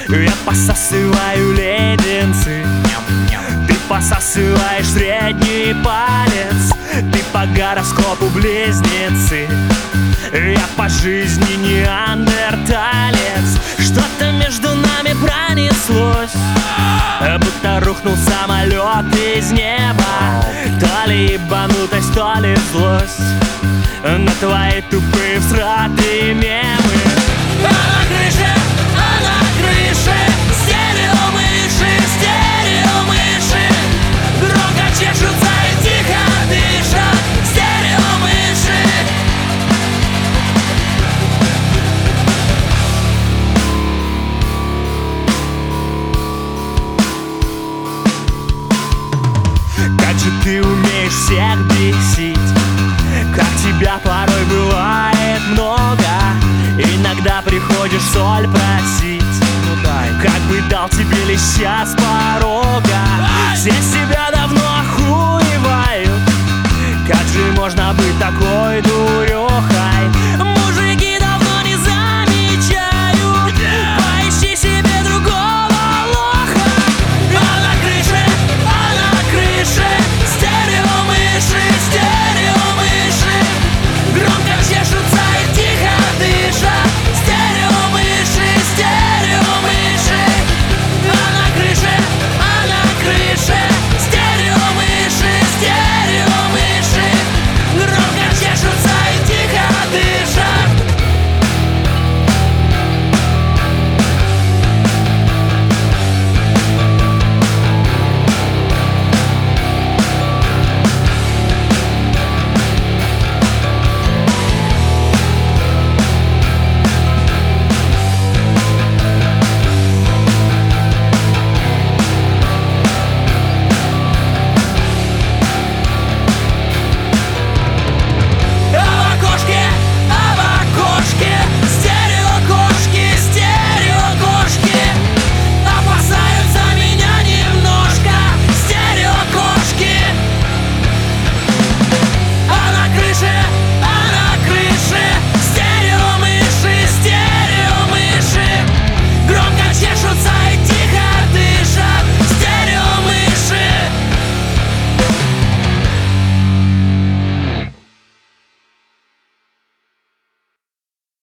Я посасываю леденцы, ты посасываешь средний палец. Ты по гороскопу близнецы, я по жизни неандерталец. Что-то между нами пронеслось, будто рухнул самолет из неба. То ли ебанутость, то ли злость на твои тупые всратые мемы. А на крыше, стереомыши, стереомыши громко чешутся и тихо дышат. Стереомыши. Как же ты умеешь всех бесить, как тебя порой бывает много. Иногда приходишь соль просить, ну дай, как бы дал тебе леща с порога. Все себя давно охуевают, как же можно быть такой дурой?